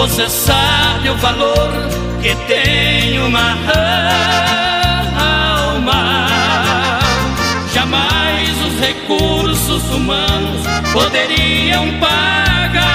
Você sabe o valor que tem uma alma. Jamais os recursos humanos poderiam pagar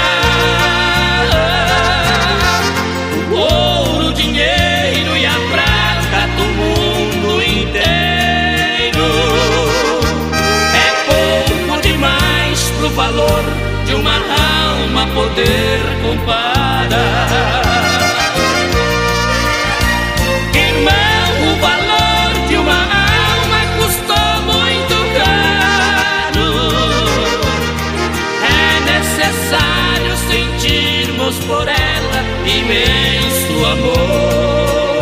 o ouro, o dinheiro e a prata do mundo inteiro. É pouco demais pro valor de uma alma poder comparar. Irmão, o valor de uma alma custou muito caro. É necessário sentirmos por ela imenso amor.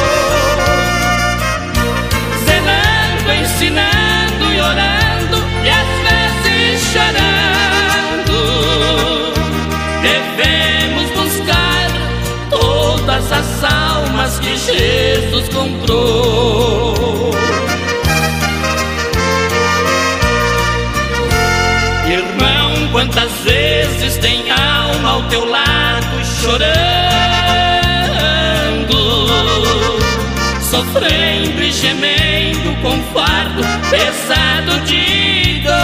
Zelando, ensinando e orando, e às vezes chorando, devemos buscar todas as almas que Jesus comprou. Irmão, quantas vezes tem alma ao teu lado chorando, sofrendo e gemendo com fardo pesado de dor.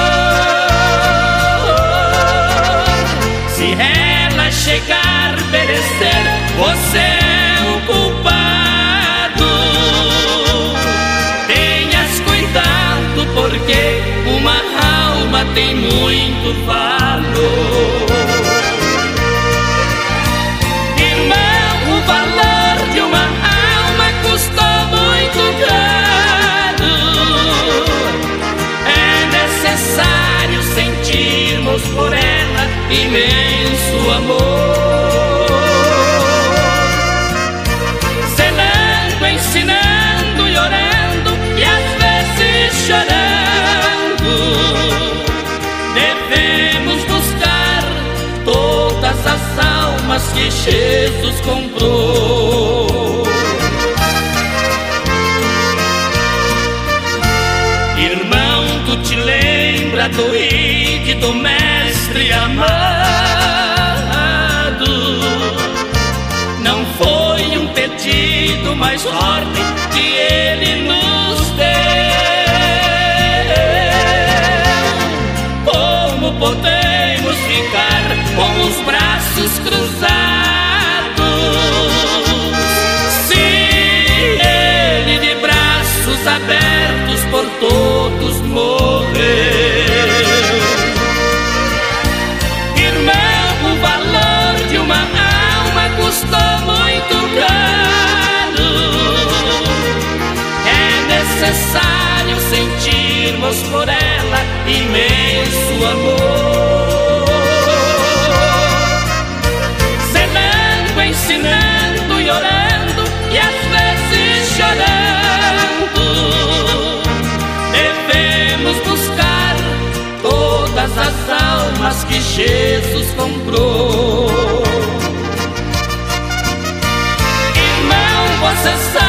Se ela chegar a perecer, você é o culpado. Tenhas cuidado, porque uma alma tem muito valor. Irmão, o valor de uma alma custou muito caro. É necessário sentirmos por ela imenso amor. Zelando, ensinando e orando, e às vezes chorando, devemos buscar todas as almas que Jesus comprou. Irmão, tu te lembra do ide do mestre amado? Não foi um pedido, mas ordem que ele nos deu. Como podemos ficar com os braços cruzados, se ele de braços abertos por todos morreu? Irmão, o valor de uma alma custou muito caro. É necessário sentirmos por ela imenso amor. Zelando, ensinando e orando, e às vezes chorando, devemos buscar todas as almas que Jesus comprou. Irmão, você sabe